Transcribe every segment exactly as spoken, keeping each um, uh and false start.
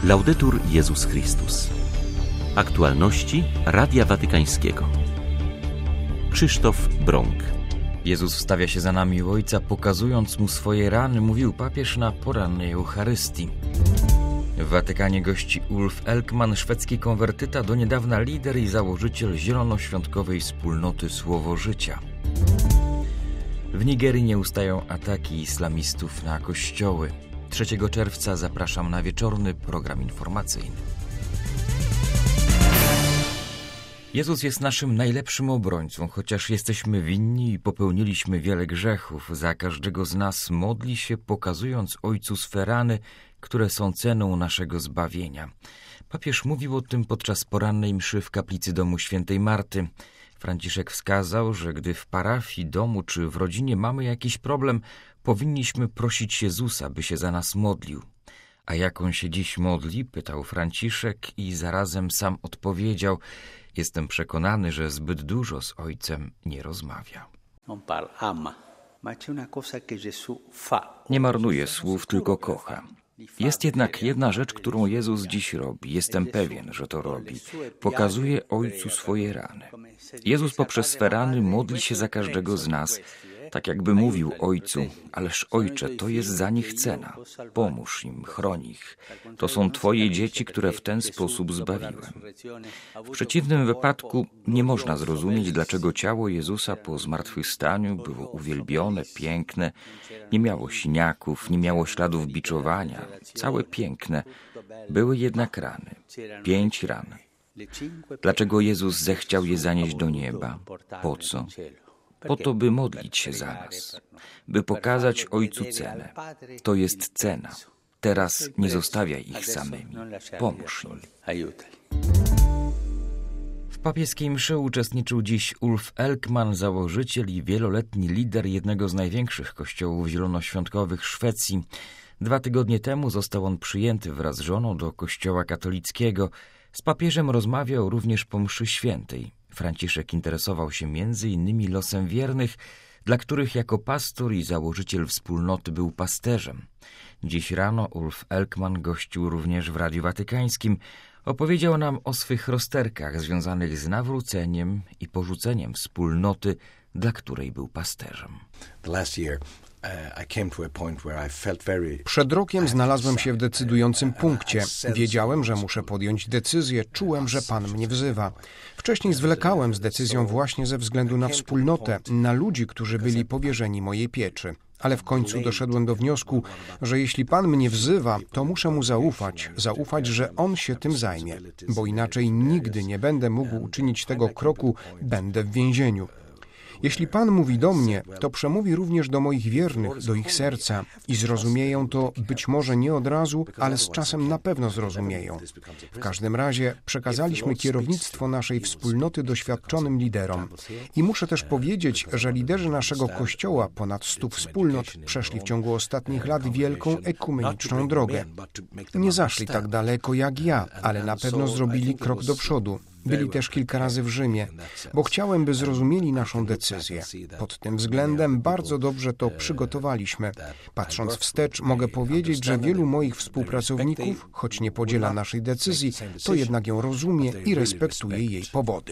Laudetur Jezus Chrystus. Aktualności Radia Watykańskiego. Krzysztof Brąk. Jezus wstawia się za nami u Ojca, pokazując Mu swoje rany, mówił papież na porannej Eucharystii. W Watykanie gości Ulf Ekman, szwedzki konwertyta, do niedawna lider i założyciel zielonoświątkowej wspólnoty Słowo Życia. W Nigerii nie ustają ataki islamistów na kościoły. trzeciego czerwca zapraszam na wieczorny program informacyjny. Jezus jest naszym najlepszym obrońcą, chociaż jesteśmy winni i popełniliśmy wiele grzechów. Za każdego z nas modli się, pokazując Ojcu swe rany, które są ceną naszego zbawienia. Papież mówił o tym podczas porannej mszy w kaplicy domu świętej Marty. Franciszek wskazał, że gdy w parafii, domu czy w rodzinie mamy jakiś problem, powinniśmy prosić Jezusa, by się za nas modlił. A jak on się dziś modli? Pytał Franciszek i zarazem sam odpowiedział: jestem przekonany, że zbyt dużo z Ojcem nie rozmawia. Nie marnuje słów, tylko kocha. Jest jednak jedna rzecz, którą Jezus dziś robi. Jestem pewien, że to robi. Pokazuje Ojcu swoje rany. Jezus poprzez swe rany modli się za każdego z nas, tak jakby mówił Ojcu: ależ Ojcze, to jest za nich cena. Pomóż im, chroń ich. To są Twoje dzieci, które w ten sposób zbawiłem. W przeciwnym wypadku nie można zrozumieć, dlaczego ciało Jezusa po zmartwychwstaniu było uwielbione, piękne, nie miało siniaków, nie miało śladów biczowania, całe piękne. Były jednak rany, pięć ran. Dlaczego Jezus zechciał je zanieść do nieba? Po co? Po to, by modlić się za nas, by pokazać Ojcu cenę. To jest cena. Teraz nie zostawiaj ich samymi. Pomóż im. W papieskiej mszy uczestniczył dziś Ulf Ekman, założyciel i wieloletni lider jednego z największych kościołów zielonoświątkowych Szwecji. Dwa tygodnie temu został on przyjęty wraz z żoną do kościoła katolickiego. Z papieżem rozmawiał również po mszy świętej. Franciszek interesował się między innymi losem wiernych, dla których jako pastor i założyciel wspólnoty był pasterzem. Dziś rano Ulf Ekman gościł również w Radiu Watykańskim. Opowiedział nam o swych rozterkach związanych z nawróceniem i porzuceniem wspólnoty, dla której był pasterzem. Przed rokiem znalazłem się w decydującym punkcie. Wiedziałem, że muszę podjąć decyzję, czułem, że Pan mnie wzywa. Wcześniej zwlekałem z decyzją właśnie ze względu na wspólnotę, na ludzi, którzy byli powierzeni mojej pieczy. Ale w końcu doszedłem do wniosku, że jeśli Pan mnie wzywa, to muszę Mu zaufać, zaufać, że On się tym zajmie, bo inaczej nigdy nie będę mógł uczynić tego kroku, będę w więzieniu. Jeśli Pan mówi do mnie, to przemówi również do moich wiernych, do ich serca i zrozumieją to być może nie od razu, ale z czasem na pewno zrozumieją. W każdym razie przekazaliśmy kierownictwo naszej wspólnoty doświadczonym liderom. I muszę też powiedzieć, że liderzy naszego Kościoła, ponad stu wspólnot, przeszli w ciągu ostatnich lat wielką ekumeniczną drogę. Nie zaszli tak daleko jak ja, ale na pewno zrobili krok do przodu. Byli też kilka razy w Rzymie, bo chciałem, by zrozumieli naszą decyzję. Pod tym względem bardzo dobrze to przygotowaliśmy. Patrząc wstecz, mogę powiedzieć, że wielu moich współpracowników, choć nie podziela naszej decyzji, to jednak ją rozumie i respektuje jej powody.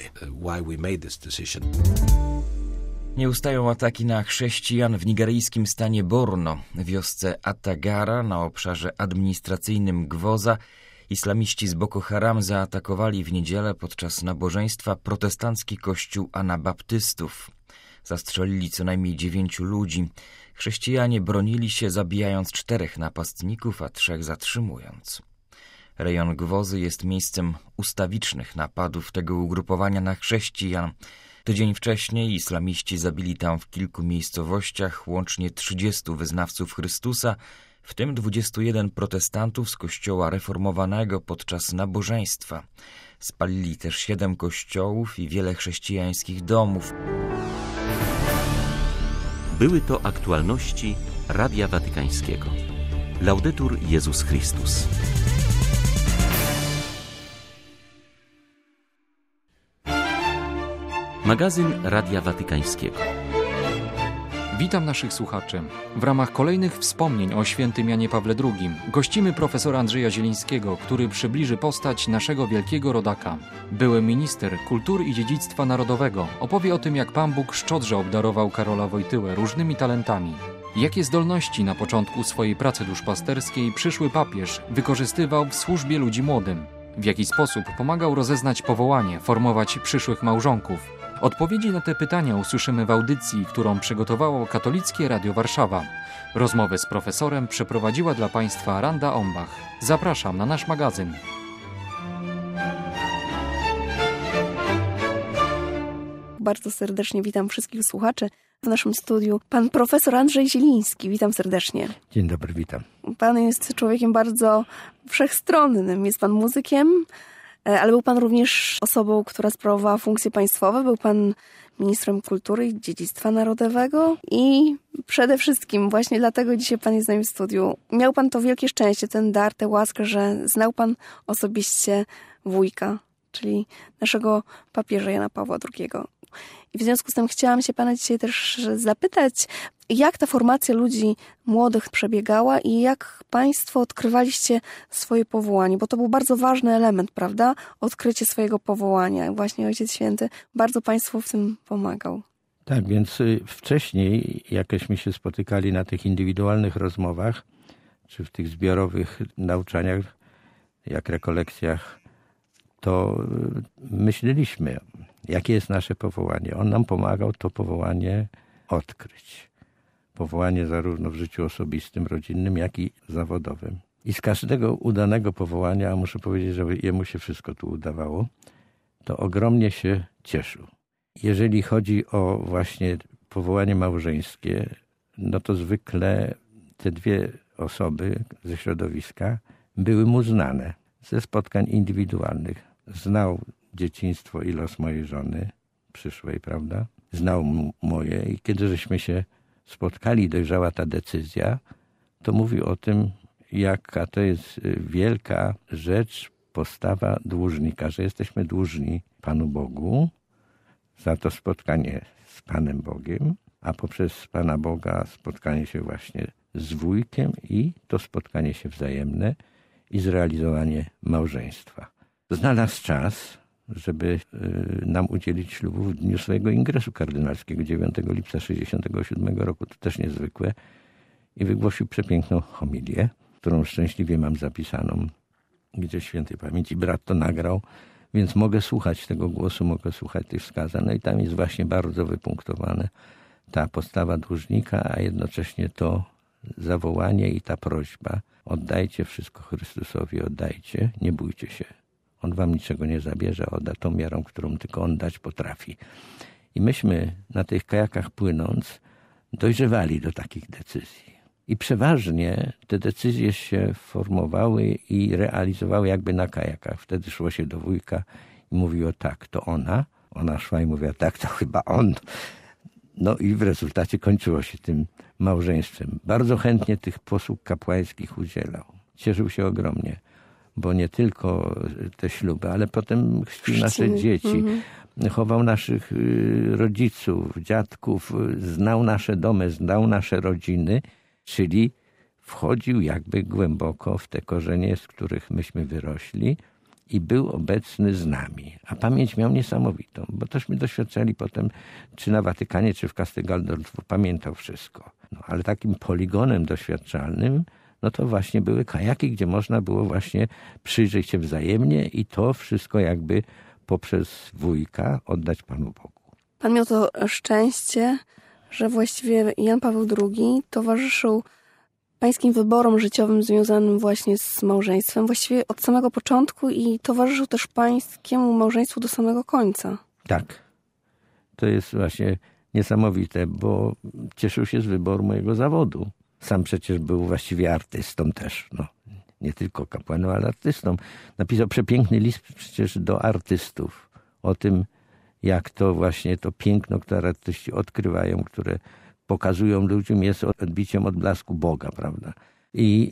Nie ustają ataki na chrześcijan w nigeryjskim stanie Borno, w wiosce Atagara na obszarze administracyjnym Gwoza. Islamiści z Boko Haram zaatakowali w niedzielę podczas nabożeństwa protestancki kościół anabaptystów. Zastrzelili co najmniej dziewięciu ludzi. Chrześcijanie bronili się, zabijając czterech napastników, a trzech zatrzymując. Rejon Gwozy jest miejscem ustawicznych napadów tego ugrupowania na chrześcijan. Tydzień wcześniej islamiści zabili tam w kilku miejscowościach łącznie trzydziestu wyznawców Chrystusa, w tym dwudziestu jeden protestantów z kościoła reformowanego podczas nabożeństwa. Spalili też siedem kościołów i wiele chrześcijańskich domów. Były to aktualności Radia Watykańskiego. Laudetur Jezus Chrystus. Magazyn Radia Watykańskiego. Witam naszych słuchaczy. W ramach kolejnych wspomnień o świętym Janie Pawle drugim gościmy profesora Andrzeja Zielińskiego, który przybliży postać naszego wielkiego rodaka. Były minister kultury i dziedzictwa narodowego opowie o tym, jak Pan Bóg szczodrze obdarował Karola Wojtyłę różnymi talentami. Jakie zdolności na początku swojej pracy duszpasterskiej przyszły papież wykorzystywał w służbie ludzi młodym? W jaki sposób pomagał rozeznać powołanie, formować przyszłych małżonków? Odpowiedzi na te pytania usłyszymy w audycji, którą przygotowało Katolickie Radio Warszawa. Rozmowę z profesorem przeprowadziła dla Państwa Randa Ombach. Zapraszam na nasz magazyn. Bardzo serdecznie witam wszystkich słuchaczy. W naszym studiu pan profesor Andrzej Zieliński. Witam serdecznie. Dzień dobry, witam. Pan jest człowiekiem bardzo wszechstronnym. Jest pan muzykiem, ale był pan również osobą, która sprawowała funkcje państwowe. Był pan ministrem kultury i dziedzictwa narodowego i przede wszystkim właśnie dlatego dzisiaj pan jest z nami w studiu. Miał pan to wielkie szczęście, ten dar, tę łaskę, że znał pan osobiście wujka, czyli naszego papieża Jana Pawła drugiego. I w związku z tym chciałam się pana dzisiaj też zapytać, jak ta formacja ludzi młodych przebiegała i jak państwo odkrywaliście swoje powołanie, bo to był bardzo ważny element, prawda? Odkrycie swojego powołania. Właśnie Ojciec Święty bardzo państwu w tym pomagał. Tak, więc wcześniej, jakeśmy się spotykali na tych indywidualnych rozmowach, czy w tych zbiorowych nauczaniach, jak rekolekcjach, to myśleliśmy, jakie jest nasze powołanie. On nam pomagał to powołanie odkryć. Powołanie zarówno w życiu osobistym, rodzinnym, jak i zawodowym. I z każdego udanego powołania, a muszę powiedzieć, że jemu się wszystko tu udawało, to ogromnie się cieszył. Jeżeli chodzi o właśnie powołanie małżeńskie, no to zwykle te dwie osoby ze środowiska były mu znane ze spotkań indywidualnych. Znał dzieciństwo i los mojej żony przyszłej, prawda? Znał moje i kiedy żeśmy się spotkali, dojrzała ta decyzja, to mówił o tym, jaka to jest wielka rzecz, postawa dłużnika, że jesteśmy dłużni Panu Bogu za to spotkanie z Panem Bogiem, a poprzez Pana Boga spotkanie się właśnie z wujkiem i to spotkanie się wzajemne i zrealizowanie małżeństwa. Znalazł czas, żeby nam udzielić ślubu w dniu swojego ingresu kardynalskiego, dziewiątego lipca tysiąc dziewięćset sześćdziesiątego siódmego roku. To też niezwykłe. I wygłosił przepiękną homilię, którą szczęśliwie mam zapisaną, gdzie świętej pamięci brat to nagrał, więc mogę słuchać tego głosu, mogę słuchać tych wskazań. No i tam jest właśnie bardzo wypunktowane ta postawa dłużnika, a jednocześnie to zawołanie i ta prośba. Oddajcie wszystko Chrystusowi, oddajcie, nie bójcie się. On wam niczego nie zabierze, odda tą miarą, którą tylko on dać potrafi. I myśmy na tych kajakach płynąc dojrzewali do takich decyzji. I przeważnie te decyzje się formowały i realizowały jakby na kajakach. Wtedy szło się do wujka i mówiło tak, to ona. Ona szła i mówiła tak, to chyba on. No i w rezultacie kończyło się tym małżeństwem. Bardzo chętnie tych posług kapłańskich udzielał. Cieszył się ogromnie. Bo nie tylko te śluby, ale potem chrzcił nasze dzieci, mm-hmm. chował naszych rodziców, dziadków, znał nasze domy, znał nasze rodziny, czyli wchodził jakby głęboko w te korzenie, z których myśmy wyrośli i był obecny z nami. A pamięć miał niesamowitą, bo tośmy doświadczali potem, czy na Watykanie, czy w Castel Gandolfo, pamiętał wszystko. No, ale takim poligonem doświadczalnym no to właśnie były kajaki, gdzie można było właśnie przyjrzeć się wzajemnie i to wszystko jakby poprzez wujka oddać Panu Bogu. Pan miał to szczęście, że właściwie Jan Paweł drugi towarzyszył pańskim wyborom życiowym związanym właśnie z małżeństwem, właściwie od samego początku i towarzyszył też pańskiemu małżeństwu do samego końca. Tak. To jest właśnie niesamowite, bo cieszył się z wyboru mojego zawodu. Sam przecież był właściwie artystą też, no. Nie tylko kapłanem, ale artystą. Napisał przepiękny list przecież do artystów o tym, jak to właśnie to piękno, które artyści odkrywają, które pokazują ludziom, jest odbiciem odblasku Boga, prawda? I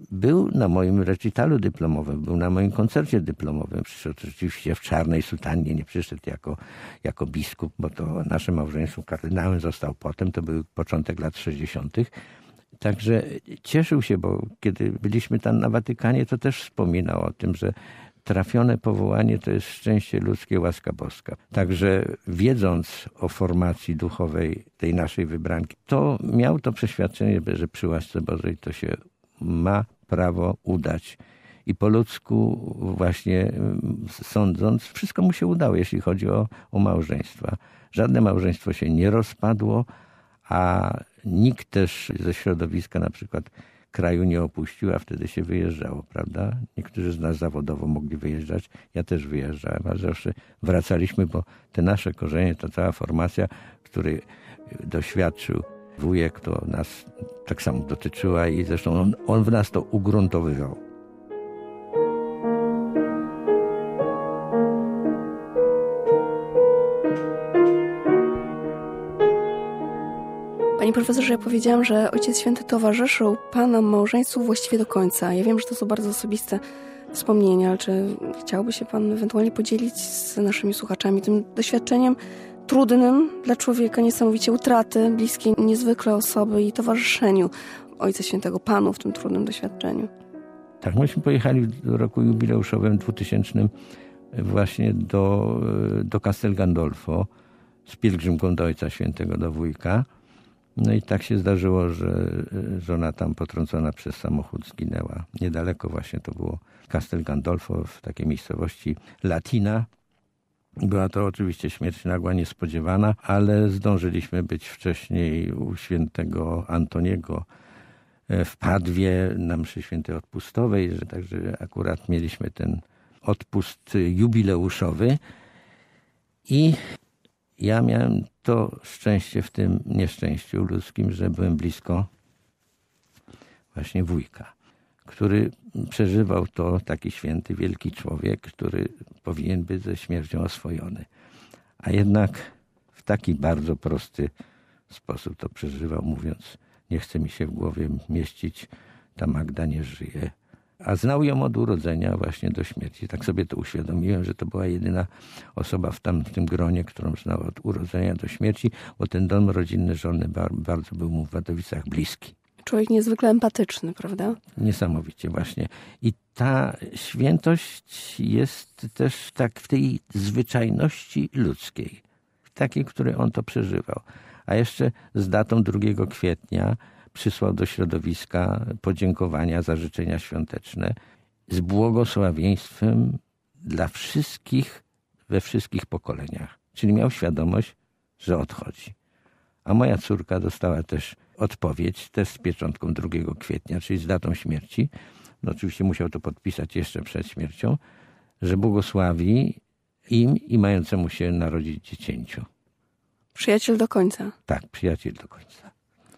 był na moim recitalu dyplomowym, był na moim koncercie dyplomowym. Przyszedł oczywiście w czarnej sutannie, nie przyszedł jako, jako biskup, bo to nasze małżeństwo kardynałem został potem, to był początek lat sześćdziesiątych. Także cieszył się, bo kiedy byliśmy tam na Watykanie, to też wspominał o tym, że trafione powołanie to jest szczęście ludzkie, łaska boska. Także wiedząc o formacji duchowej tej naszej wybranki, to miał to przeświadczenie, że przy łasce Bożej to się ma prawo udać. I po ludzku właśnie sądząc, wszystko mu się udało, jeśli chodzi o, o małżeństwa. Żadne małżeństwo się nie rozpadło, a nikt też ze środowiska na przykład kraju nie opuścił, a wtedy się wyjeżdżało, prawda? Niektórzy z nas zawodowo mogli wyjeżdżać, ja też wyjeżdżałem, a zawsze wracaliśmy, bo te nasze korzenie, ta cała formacja, której doświadczył wujek, to nas tak samo dotyczyła i zresztą on, on w nas to ugruntowywał. Panie profesorze, ja powiedziałam, że Ojciec Święty towarzyszył Pana małżeństwu właściwie do końca. Ja wiem, że to są bardzo osobiste wspomnienia, ale czy chciałby się Pan ewentualnie podzielić z naszymi słuchaczami tym doświadczeniem trudnym dla człowieka, niesamowicie utraty bliskiej niezwykle osoby i towarzyszeniu Ojca Świętego Panu w tym trudnym doświadczeniu? Tak, myśmy pojechali w roku jubileuszowym dwutysięcznym właśnie do, do Castel Gandolfo z pielgrzymką do Ojca Świętego, do wujka. No i tak się zdarzyło, że żona tam potrącona przez samochód zginęła. Niedaleko właśnie to było Castel Gandolfo, w takiej miejscowości Latina. Była to oczywiście śmierć nagła, niespodziewana, ale zdążyliśmy być wcześniej u świętego Antoniego w Padwie na mszy świętej odpustowej, że także akurat mieliśmy ten odpust jubileuszowy i ja miałem to szczęście w tym nieszczęściu ludzkim, że byłem blisko właśnie wujka, który przeżywał to, taki święty, wielki człowiek, który powinien być ze śmiercią oswojony. A jednak w taki bardzo prosty sposób to przeżywał, mówiąc, nie chce mi się w głowie mieścić, ta Magda nie żyje. A znał ją od urodzenia właśnie do śmierci. Tak sobie to uświadomiłem, że to była jedyna osoba w, tam, w tym gronie, którą znał od urodzenia do śmierci, bo ten dom rodzinny żony bardzo był mu w Wadowicach bliski. Człowiek niezwykle empatyczny, prawda? Niesamowicie właśnie. I ta świętość jest też tak w tej zwyczajności ludzkiej, takiej, której on to przeżywał. A jeszcze z datą drugiego kwietnia przysłał do środowiska podziękowania za życzenia świąteczne z błogosławieństwem dla wszystkich we wszystkich pokoleniach. Czyli miał świadomość, że odchodzi. A moja córka dostała też odpowiedź, też z pieczątką drugiego kwietnia, czyli z datą śmierci. No oczywiście musiał to podpisać jeszcze przed śmiercią, że błogosławi im i mającemu się narodzić dziecięciu. Przyjaciel do końca. Tak, przyjaciel do końca.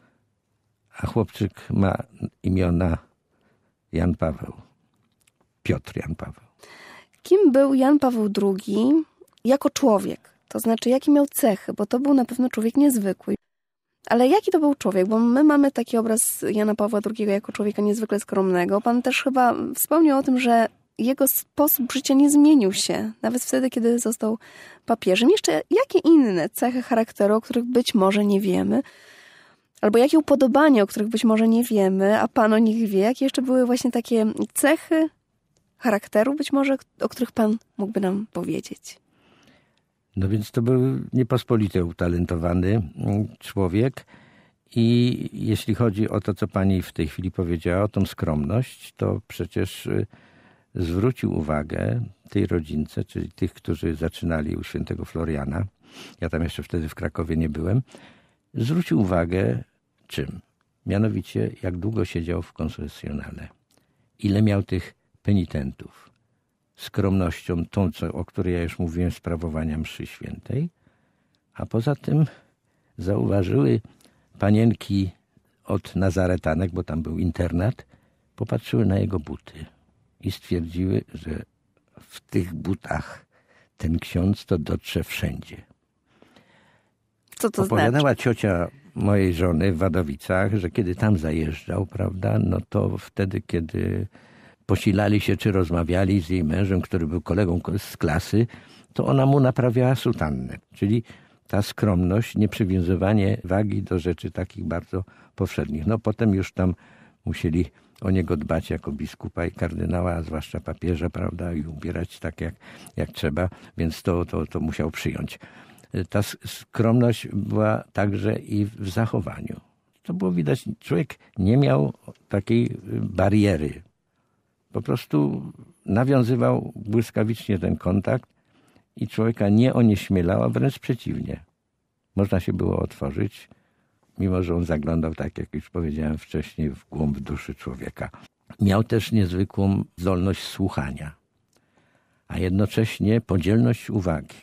A chłopczyk ma imiona Jan Paweł. Piotr Jan Paweł. Kim był Jan Paweł drugi jako człowiek? To znaczy, jakie miał cechy? Bo to był na pewno człowiek niezwykły. Ale jaki to był człowiek? Bo my mamy taki obraz Jana Pawła drugiego jako człowieka niezwykle skromnego. Pan też chyba wspomniał o tym, że jego sposób życia nie zmienił się. Nawet wtedy, kiedy został papieżem. Jeszcze jakie inne cechy charakteru, o których być może nie wiemy? Albo jakie upodobania, o których być może nie wiemy, a Pan o nich wie? Jakie jeszcze były właśnie takie cechy charakteru, być może, o których Pan mógłby nam powiedzieć? No więc to był niepospolicie utalentowany człowiek i jeśli chodzi o to, co pani w tej chwili powiedziała, o tą skromność, to przecież zwrócił uwagę tej rodzince, czyli tych, którzy zaczynali u świętego Floriana, ja tam jeszcze wtedy w Krakowie nie byłem, zwrócił uwagę czym? Mianowicie, jak długo siedział w konfesjonale, ile miał tych penitentów, skromnością, tą, co, o której ja już mówiłem, sprawowania mszy świętej, a poza tym zauważyły panienki od Nazaretanek, bo tam był internat, popatrzyły na jego buty i stwierdziły, że w tych butach ten ksiądz to dotrze wszędzie. Co to Opowiadała znaczy? ciocia mojej żony w Wadowicach, że kiedy tam zajeżdżał, prawda, no to wtedy, kiedy posilali się czy rozmawiali z jej mężem, który był kolegą z klasy, to ona mu naprawiała sutannę. Czyli ta skromność, nieprzywiązywanie wagi do rzeczy takich bardzo powszednich. No potem już tam musieli o niego dbać jako biskupa i kardynała, a zwłaszcza papieża, prawda, i ubierać tak jak, jak trzeba, więc to, to, to musiał przyjąć. Ta skromność była także i w zachowaniu. To było widać, człowiek nie miał takiej bariery. Po prostu nawiązywał błyskawicznie ten kontakt i człowieka nie onieśmielał, a wręcz przeciwnie. Można się było otworzyć, mimo że on zaglądał, tak jak już powiedziałem wcześniej, w głąb duszy człowieka. Miał też niezwykłą zdolność słuchania, a jednocześnie podzielność uwagi.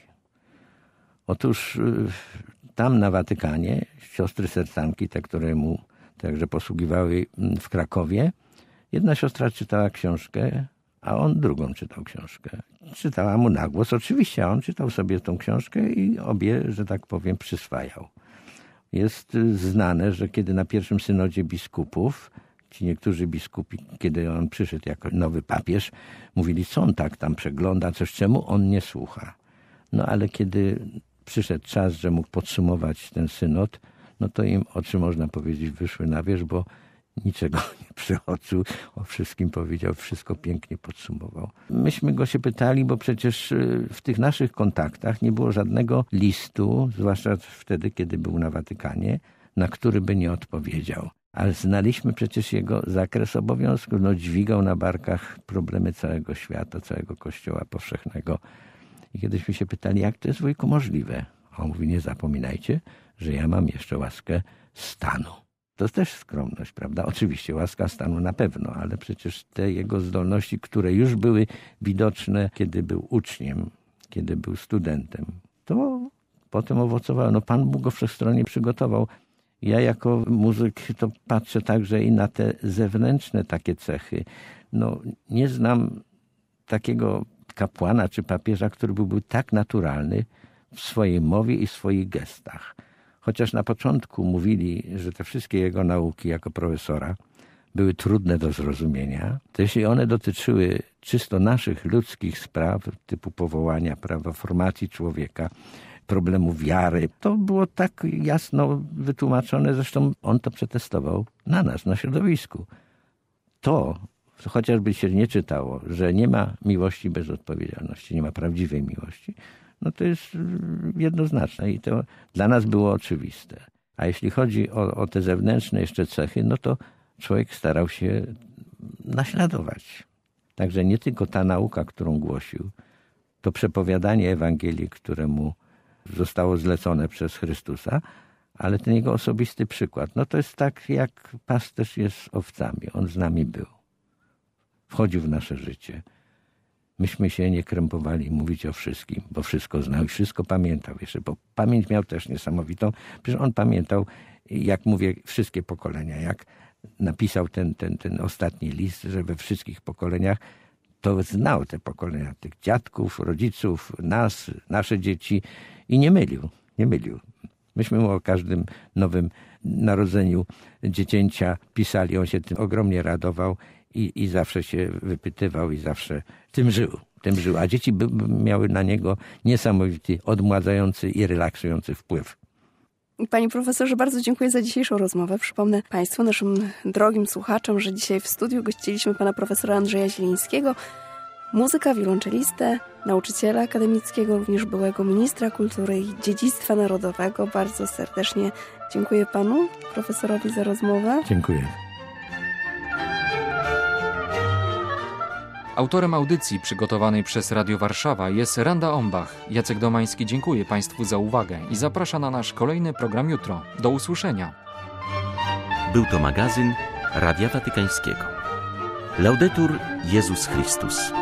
Otóż tam na Watykanie siostry sercanki, te, które mu także posługiwały w Krakowie, jedna siostra czytała książkę, a on drugą czytał książkę. Czytała mu na głos, oczywiście, a on czytał sobie tą książkę i obie, że tak powiem, przyswajał. Jest znane, że kiedy na pierwszym synodzie biskupów, ci niektórzy biskupi, kiedy on przyszedł jako nowy papież, mówili, co on tak tam przegląda, coś czemu on nie słucha. No ale kiedy przyszedł czas, że mógł podsumować ten synod, no to im oczy, można powiedzieć, wyszły na wierzch, bo niczego nie przeoczył, o wszystkim powiedział, wszystko pięknie podsumował. Myśmy go się pytali, bo przecież w tych naszych kontaktach nie było żadnego listu, zwłaszcza wtedy, kiedy był na Watykanie, na który by nie odpowiedział. Ale znaliśmy przecież jego zakres obowiązków. No, dźwigał na barkach problemy całego świata, całego Kościoła powszechnego. I kiedyśmy się pytali, jak to jest, wujku, możliwe? A on mówi, nie zapominajcie, że ja mam jeszcze łaskę stanu. To też skromność, prawda? Oczywiście łaska stanu na pewno, ale przecież te jego zdolności, które już były widoczne, kiedy był uczniem, kiedy był studentem, to potem owocowało. No Pan Bóg go wszechstronnie przygotował. Ja jako muzyk to patrzę także i na te zewnętrzne takie cechy. No nie znam takiego kapłana czy papieża, który byłby tak naturalny w swojej mowie i w swoich gestach. Chociaż na początku mówili, że te wszystkie jego nauki jako profesora były trudne do zrozumienia, to jeśli one dotyczyły czysto naszych ludzkich spraw, typu powołania, prawa formacji człowieka, problemu wiary, to było tak jasno wytłumaczone, zresztą on to przetestował na nas, na środowisku. To, chociażby się nie czytało, że nie ma miłości bez odpowiedzialności, nie ma prawdziwej miłości, no to jest jednoznaczne i to dla nas było oczywiste. A jeśli chodzi o, o te zewnętrzne jeszcze cechy, no to człowiek starał się naśladować. Także nie tylko ta nauka, którą głosił, to przepowiadanie Ewangelii, które mu zostało zlecone przez Chrystusa, ale ten jego osobisty przykład. No to jest tak, jak pasterz jest z owcami. On z nami był. Wchodził w nasze życie. Myśmy się nie krępowali mówić o wszystkim, bo wszystko znał i wszystko pamiętał jeszcze, bo pamięć miał też niesamowitą. Przecież on pamiętał, jak mówię, wszystkie pokolenia. Jak napisał ten, ten, ten ostatni list, że we wszystkich pokoleniach, to znał te pokolenia, tych dziadków, rodziców, nas, nasze dzieci i nie mylił, nie mylił. Myśmy mu o każdym nowym narodzeniu dziecięcia pisali, on się tym ogromnie radował i, i zawsze się wypytywał i zawsze tym żył, tym żył. A dzieci by, by miały na niego niesamowity, odmładzający i relaksujący wpływ. Panie profesorze, bardzo dziękuję za dzisiejszą rozmowę. Przypomnę Państwu, naszym drogim słuchaczom, że dzisiaj w studiu gościliśmy pana profesora Andrzeja Zielińskiego, muzyka, wiolonczelistę, nauczyciela akademickiego, również byłego ministra kultury i dziedzictwa narodowego. Bardzo serdecznie dziękuję panu profesorowi za rozmowę. Dziękuję. Autorem audycji przygotowanej przez Radio Warszawa jest Randa Ombach. Jacek Domański dziękuję Państwu za uwagę i zaprasza na nasz kolejny program jutro. Do usłyszenia. Był to magazyn Radia Watykańskiego. Laudetur Jezus Chrystus.